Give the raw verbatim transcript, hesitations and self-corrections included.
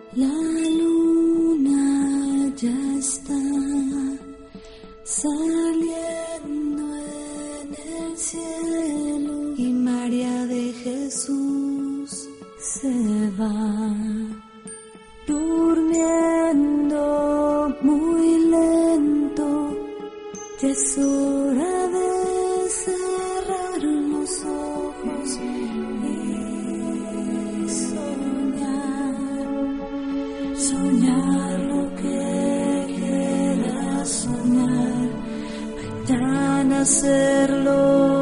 La luna ya está saliendo en el cielo y María de Jesús se va durmiendo muy lento. Ya es hora de cerrar los ojos y soñar, soñar lo que quieras soñar, mañana hacerlo.